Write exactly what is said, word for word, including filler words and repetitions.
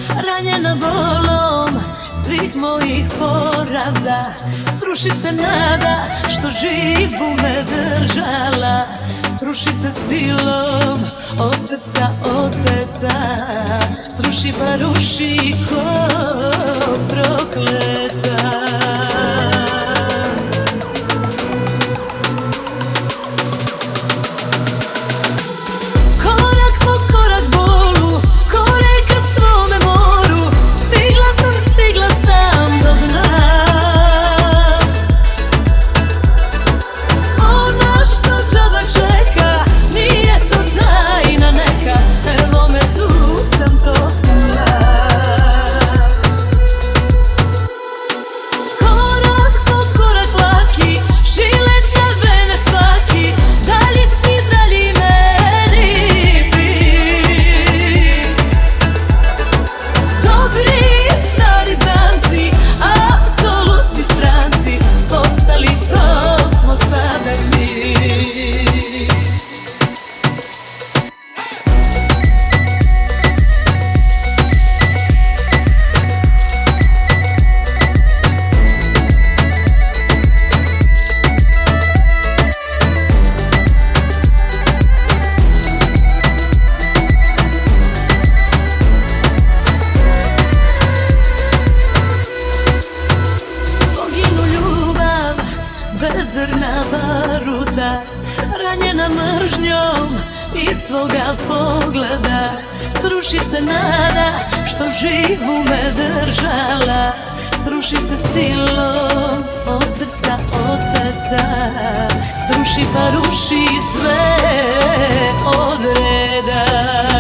ranjena bolom svih mojih poraza. Sruši se nada što živu me držala, sruši se silom od srca oteta, sruši pa ruši ko prokleta. Zrnava ruda, ranjena mržnjom iz tvoga pogleda, sruši se nada što živu me držala, sruši se silom od srca oteta, sruši pa ruši sve od reda.